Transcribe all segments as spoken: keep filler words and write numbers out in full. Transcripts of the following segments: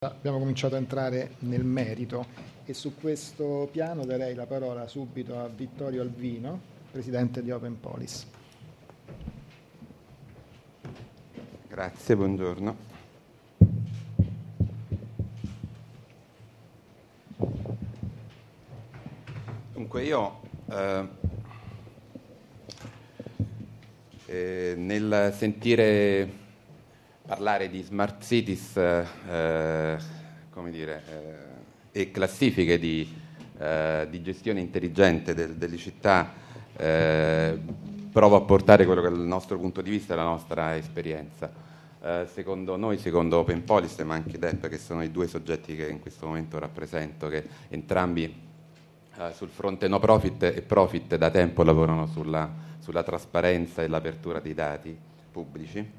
Abbiamo cominciato a entrare nel merito e su questo piano darei la parola subito a Vittorio Alvino, presidente di Open Polis. Grazie, buongiorno. Dunque io eh, eh, nel sentire parlare di smart cities eh, come dire, eh, e classifiche di, eh, di gestione intelligente del, delle città, eh, provo a portare quello che è il nostro punto di vista e la nostra esperienza. Eh, secondo noi, secondo Open Polis, ma anche D E P, che sono i due soggetti che in questo momento rappresento, che entrambi eh, sul fronte no profit e profit da tempo lavorano sulla, sulla trasparenza e l'apertura dei dati pubblici.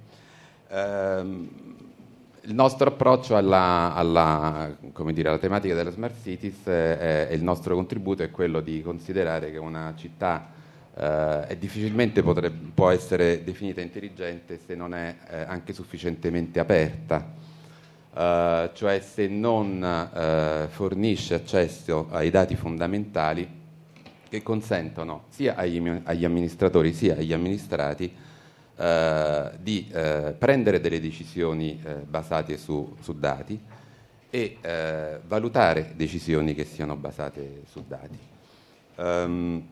Il nostro approccio alla, alla, come dire, alla tematica delle smart cities è, è il nostro contributo è quello di considerare che una città eh, è difficilmente potrebbe, può essere definita intelligente se non è eh, anche sufficientemente aperta, eh, cioè se non eh, fornisce accesso ai dati fondamentali che consentono sia agli, agli amministratori sia agli amministrati Uh, di uh, prendere delle decisioni uh, basate su, su dati e uh, valutare decisioni che siano basate su dati. Um,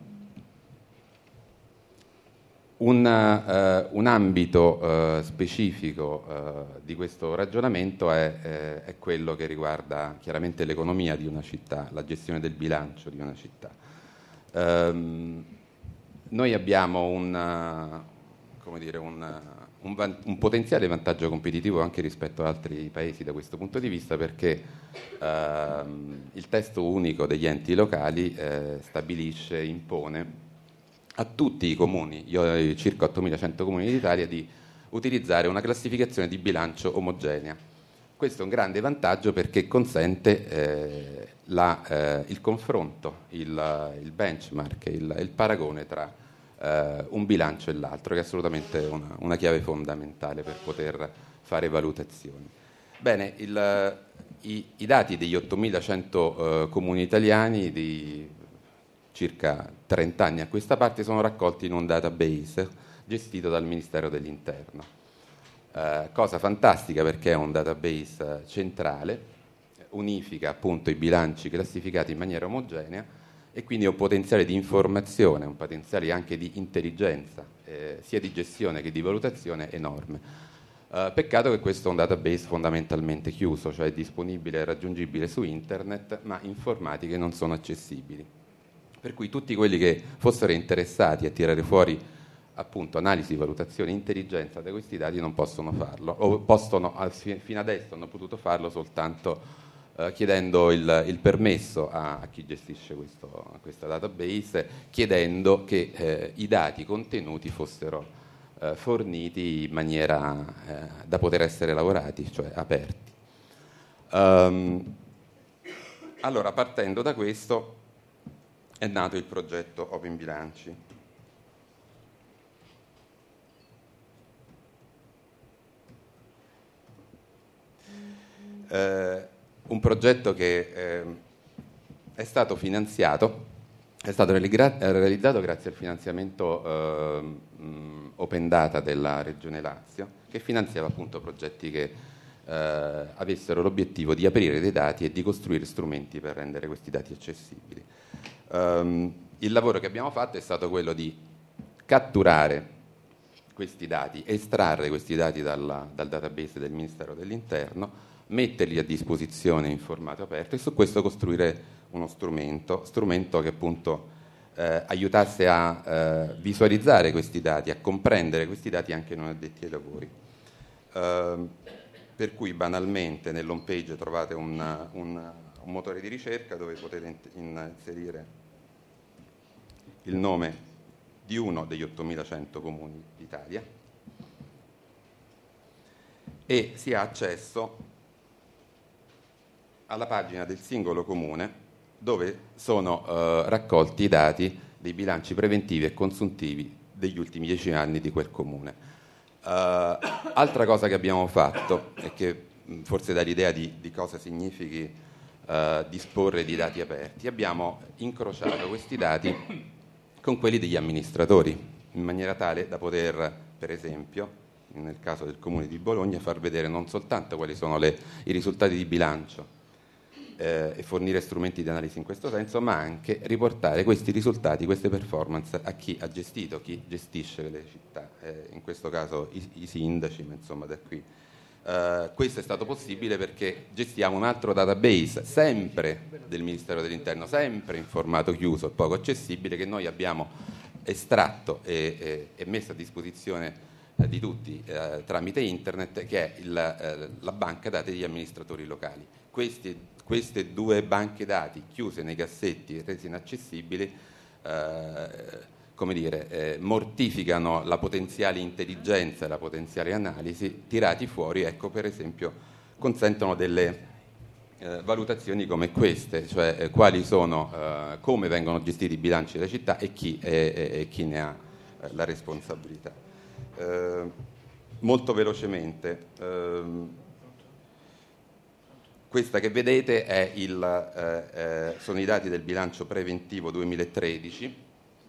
un, uh, un ambito uh, specifico uh, di questo ragionamento è, uh, è quello che riguarda chiaramente l'economia di una città, la gestione del bilancio di una città. Um, noi abbiamo un come dire, un, un, van- un potenziale vantaggio competitivo anche rispetto ad altri paesi da questo punto di vista, perché ehm, il testo unico degli enti locali eh, stabilisce, impone a tutti i comuni, io ho circa ottomilacento comuni d'Italia, di utilizzare una classificazione di bilancio omogenea. Questo è un grande vantaggio perché consente eh, la, eh, il confronto, il, il benchmark, il, il paragone tra Uh, un bilancio e l'altro, che è assolutamente una, una chiave fondamentale per poter fare valutazioni. Bene, il, i, i dati degli ottomilacento uh, comuni italiani di circa trenta anni a questa parte sono raccolti in un database gestito dal Ministero dell'Interno. Uh, cosa fantastica perché è un database centrale, unifica appunto i bilanci classificati in maniera omogenea e quindi è un potenziale di informazione, un potenziale anche di intelligenza, eh, sia di gestione che di valutazione enorme. Uh, peccato che questo è un database fondamentalmente chiuso, cioè disponibile e raggiungibile su internet, ma informati che non sono accessibili. Per cui tutti quelli che fossero interessati a tirare fuori appunto analisi, valutazione, intelligenza da questi dati non possono farlo, o possono, fino adesso hanno potuto farlo soltanto Uh, chiedendo il, il permesso a, a chi gestisce questo, questa database, chiedendo che eh, i dati contenuti fossero eh, forniti in maniera eh, da poter essere lavorati, cioè aperti. Um, allora, partendo da questo, è nato il progetto Open Bilanci. Uh, un progetto che eh, è stato finanziato, è stato realigra- realizzato grazie al finanziamento eh, mh, Open Data della Regione Lazio, che finanziava appunto progetti che eh, avessero l'obiettivo di aprire dei dati e di costruire strumenti per rendere questi dati accessibili. Um, il lavoro che abbiamo fatto è stato quello di catturare questi dati, estrarre questi dati dalla, dal database del Ministero dell'Interno, metterli a disposizione in formato aperto e su questo costruire uno strumento, strumento che appunto eh, aiutasse a eh, visualizzare questi dati, a comprendere questi dati anche non addetti ai lavori. Uh, per cui banalmente nell'home page trovate un, un, un motore di ricerca dove potete inserire il nome di uno degli ottomilacento comuni d'Italia e si ha accesso alla pagina del singolo comune dove sono eh, raccolti i dati dei bilanci preventivi e consuntivi degli ultimi dieci anni di quel comune. Uh, altra cosa che abbiamo fatto e che forse dà l'idea di, di cosa significhi uh, disporre di dati aperti, abbiamo incrociato questi dati con quelli degli amministratori, in maniera tale da poter, per esempio, nel caso del Comune di Bologna, far vedere non soltanto quali sono le, i risultati di bilancio eh, e fornire strumenti di analisi in questo senso, ma anche riportare questi risultati, queste performance a chi ha gestito, chi gestisce le città, eh, in questo caso i, i sindaci, ma insomma da qui. Uh, questo è stato possibile perché gestiamo un altro database, sempre del Ministero dell'Interno, sempre in formato chiuso e poco accessibile, che noi abbiamo estratto e, e, e messo a disposizione eh, di tutti eh, tramite internet, che è il, eh, la banca dati degli amministratori locali. Questi, queste due banche dati chiuse nei cassetti e rese inaccessibili eh, come dire, eh, mortificano la potenziale intelligenza e la potenziale analisi, tirati fuori, ecco, per esempio, consentono delle eh, valutazioni come queste, cioè eh, quali sono, eh, come vengono gestiti i bilanci della città e chi, e, e, e chi ne ha eh, la responsabilità. Eh, molto velocemente, eh, questa che vedete è il, eh, eh, sono i dati del bilancio preventivo duemilatredici.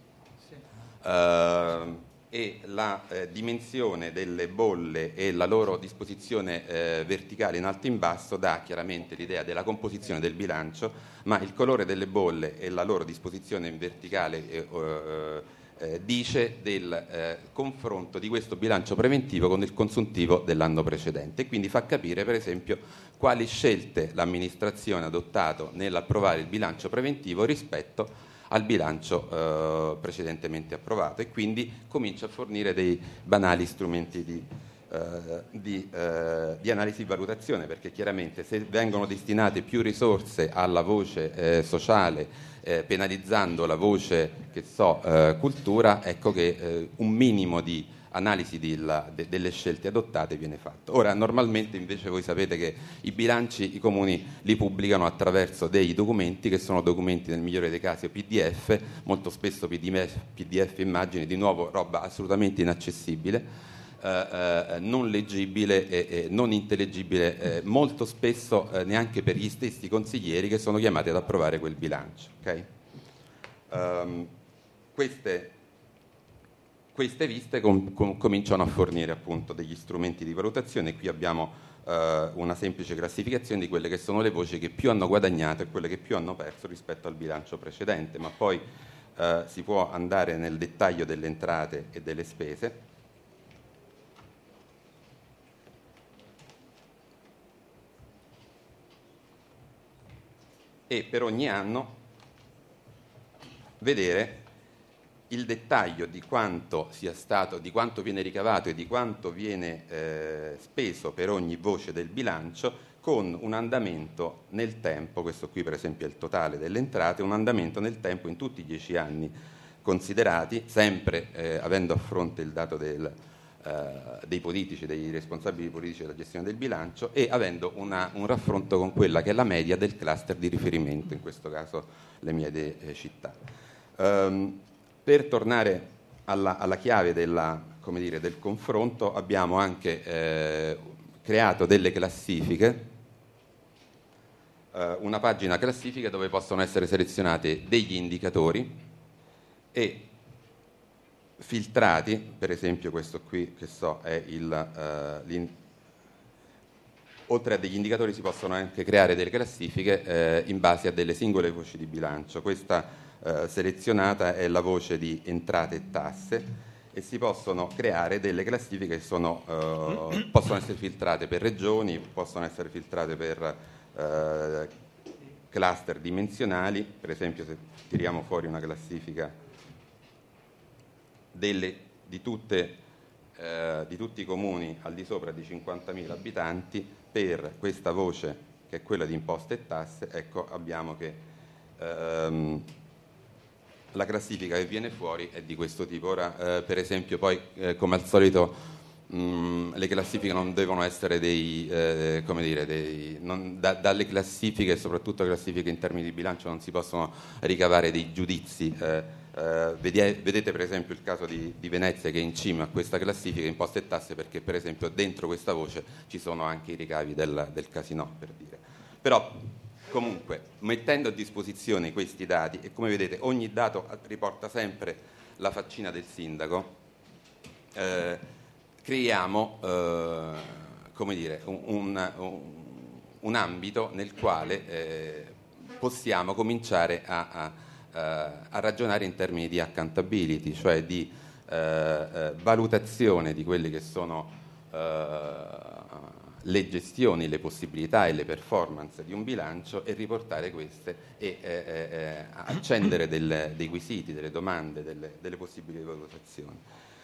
Uh, e la eh, dimensione delle bolle e la loro disposizione eh, verticale in alto e in basso dà chiaramente l'idea della composizione del bilancio, ma il colore delle bolle e la loro disposizione in verticale eh, eh, dice del eh, confronto di questo bilancio preventivo con il consuntivo dell'anno precedente, e quindi fa capire per esempio quali scelte l'amministrazione ha adottato nell'approvare il bilancio preventivo rispetto al bilancio eh, precedentemente approvato, e quindi comincia a fornire dei banali strumenti di, eh, di, eh, di analisi e valutazione, perché chiaramente se vengono destinate più risorse alla voce eh, sociale, eh, penalizzando la voce, che so, eh, cultura, ecco che eh, un minimo di analisi di la, de, delle scelte adottate viene fatto. Ora, normalmente invece voi sapete che i bilanci i comuni li pubblicano attraverso dei documenti che sono documenti nel migliore dei casi o P D F, molto spesso P D F immagini, di nuovo roba assolutamente inaccessibile, eh, eh, non leggibile e eh, non intellegibile, eh, molto spesso eh, neanche per gli stessi consiglieri che sono chiamati ad approvare quel bilancio. Okay? Um, queste Queste viste com- com- cominciano a fornire appunto degli strumenti di valutazione. Qui abbiamo eh, una semplice classificazione di quelle che sono le voci che più hanno guadagnato e quelle che più hanno perso rispetto al bilancio precedente, ma poi eh, si può andare nel dettaglio delle entrate e delle spese. E per ogni anno vedere il dettaglio di quanto sia stato, di quanto viene ricavato e di quanto viene eh, speso per ogni voce del bilancio, con un andamento nel tempo. Questo qui per esempio è il totale delle entrate, un andamento nel tempo in tutti i dieci anni considerati, sempre eh, avendo a fronte il dato del, eh, dei politici, dei responsabili politici della gestione del bilancio, e avendo una, un raffronto con quella che è la media del cluster di riferimento, in questo caso le medie eh, città. Um, Per tornare alla, alla chiave della, come dire, del confronto, abbiamo anche eh, creato delle classifiche, eh, una pagina classifica dove possono essere selezionati degli indicatori e filtrati, per esempio questo qui che so è il, uh, oltre a degli indicatori si possono anche creare delle classifiche eh, in base a delle singole voci di bilancio. Questa Uh, selezionata è la voce di entrate e tasse, e si possono creare delle classifiche che sono, uh, possono essere filtrate per regioni, possono essere filtrate per uh, cluster dimensionali. Per esempio, se tiriamo fuori una classifica delle, di, tutte, uh, di tutti i comuni al di sopra di cinquantamila abitanti, per questa voce che è quella di imposte e tasse, ecco abbiamo che um, la classifica che viene fuori è di questo tipo. Ora, eh, per esempio, poi, eh, come al solito, mh, le classifiche non devono essere dei, eh, come dire, dei, non, da, dalle classifiche, soprattutto classifiche in termini di bilancio, non si possono ricavare dei giudizi eh, Uh, vedete per esempio il caso di, di Venezia, che è in cima a questa classifica imposte e tasse, perché per esempio dentro questa voce ci sono anche i ricavi del, del casinò, per dire. Però comunque, mettendo a disposizione questi dati, e come vedete ogni dato riporta sempre la faccina del sindaco, eh, creiamo eh, come dire, un, un, un ambito nel quale eh, possiamo cominciare a, a a ragionare in termini di accountability, cioè di eh, eh, valutazione di quelle che sono eh, le gestioni, le possibilità e le performance di un bilancio, e riportare queste e eh, eh, accendere del, dei quesiti, delle domande, delle, delle possibili valutazioni.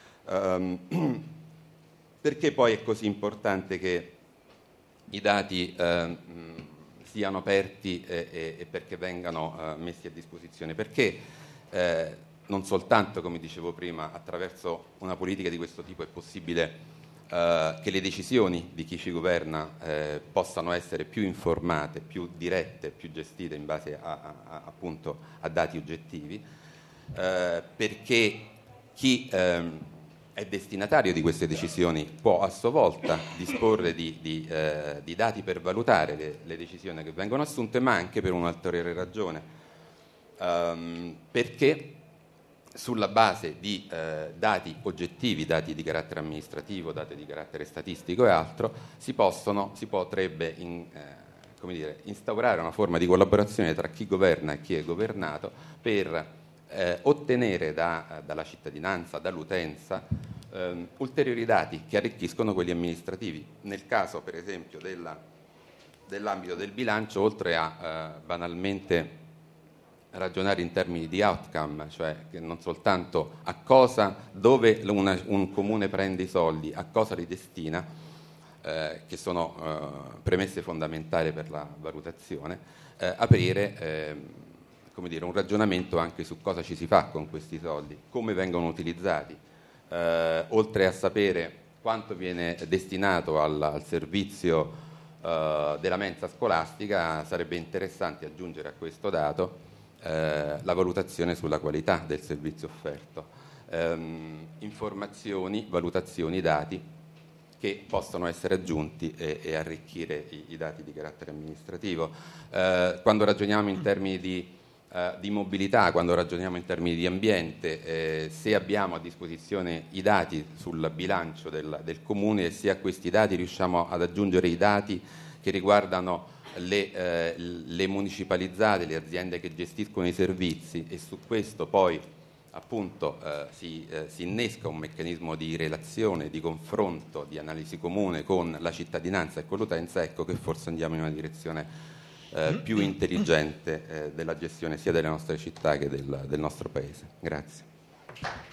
Um, perché poi è così importante che i dati eh, siano aperti eh, eh, e perché vengano eh, messi a disposizione? Perché eh, non soltanto, come dicevo prima, attraverso una politica di questo tipo è possibile eh, che le decisioni di chi ci governa eh, possano essere più informate, più dirette, più gestite in base a, a, a, appunto, a dati oggettivi, eh, perché chi ehm, è destinatario di queste decisioni può a sua volta disporre di, di, eh, di dati per valutare le, le decisioni che vengono assunte, ma anche per un'ulteriore ragione, um, perché sulla base di eh, dati oggettivi, dati di carattere amministrativo, dati di carattere statistico e altro, si, possono, si potrebbe in, eh, come dire, instaurare una forma di collaborazione tra chi governa e chi è governato per Eh, ottenere da, dalla cittadinanza, dall'utenza, ehm, ulteriori dati che arricchiscono quelli amministrativi. Nel caso, per esempio, della, dell'ambito del bilancio, oltre a eh, banalmente ragionare in termini di outcome, cioè che non soltanto a cosa, dove una, un comune prende i soldi, a cosa li destina, eh, che sono eh, premesse fondamentali per la valutazione, eh, aprire eh, come dire, un ragionamento anche su cosa ci si fa con questi soldi, come vengono utilizzati, eh, oltre a sapere quanto viene destinato al, al servizio eh, della mensa scolastica, sarebbe interessante aggiungere a questo dato eh, la valutazione sulla qualità del servizio offerto, ehm, informazioni, valutazioni, dati che possono essere aggiunti e, e arricchire i, i dati di carattere amministrativo. Eh, quando ragioniamo in termini di Uh, di mobilità, quando ragioniamo in termini di ambiente, eh, se abbiamo a disposizione i dati sul bilancio del, del comune, e se a questi dati riusciamo ad aggiungere i dati che riguardano le, eh, le municipalizzate, le aziende che gestiscono i servizi, e su questo poi appunto eh, si, eh, si innesca un meccanismo di relazione, di confronto, di analisi comune con la cittadinanza e con l'utenza, ecco che forse andiamo in una direzione Eh, più intelligente eh, della gestione sia delle nostre città che del, del nostro Paese. Grazie.